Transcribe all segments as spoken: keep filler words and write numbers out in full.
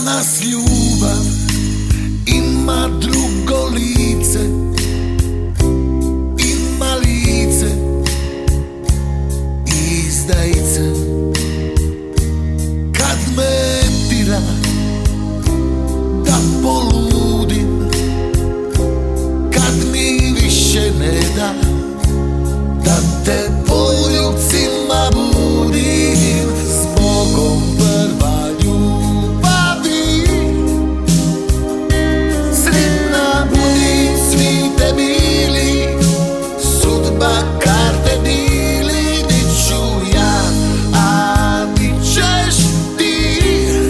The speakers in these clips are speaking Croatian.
Danas ljubav ima drugo lice, ima lice izdajice. Kad me tira da poludim, kad mi više ne da da te poljubcima budim, zbogom prva ljubavi. Sretna budi svi te bili, sudba karte dili, di ću ja, a di ćeš ti.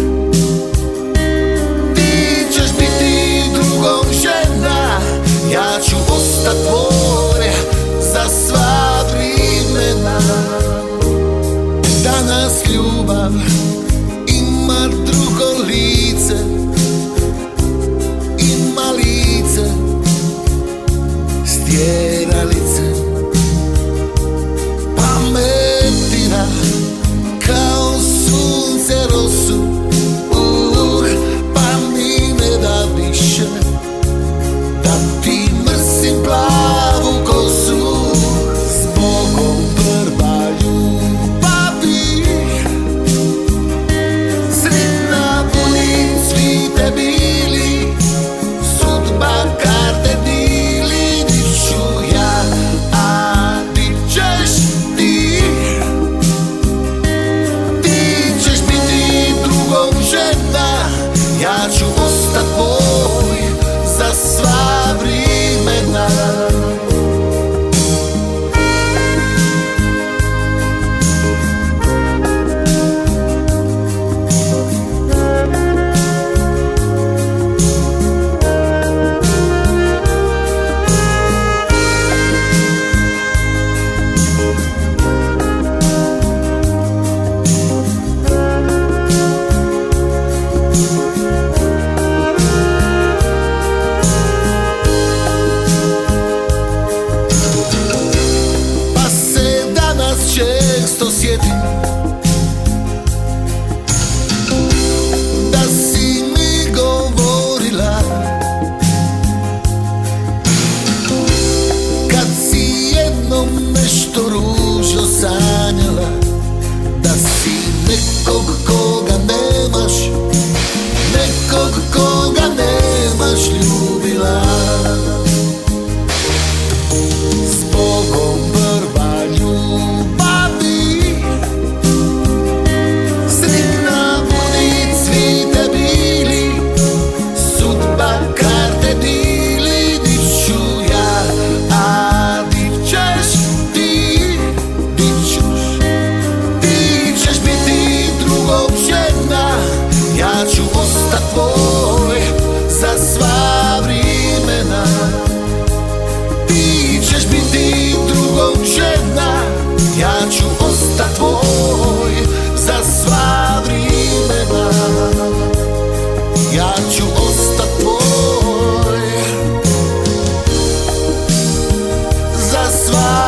Ti ćeš biti drugom žena, ja ću ostat tvoj za sva vremena. Danas ljubav ima drugo lice, ima lice stjeralice. Pa me tira kao sunce rosu, uh, pa mi ne da više da ti mrsim plavu kosu. Zbogom prva ljubavi, sretna budi svi te bili, sudba karte dili, di ću ja, a di ćeš ti. Ti ćeš biti drugom žena, ja ću ostat tvoj za sva vremena. Često sjetim da si mi govorila, kad si jednom nešto ružno sanjala, da si nekog koga nemaš, nekog koga nemaš ljubila. Zbogom prva ljubavi, sretna budi svi te bili, sudba karte dili, di ću ja, a di ćeš ti. Di ćuš, ti ćeš biti drugom žena, ja ću ostat tvoj za sva vremena. Ti ćeš biti drugom žena, ja ću ostat tvoj za sva vremena. Ja ću ostat tvoj za sva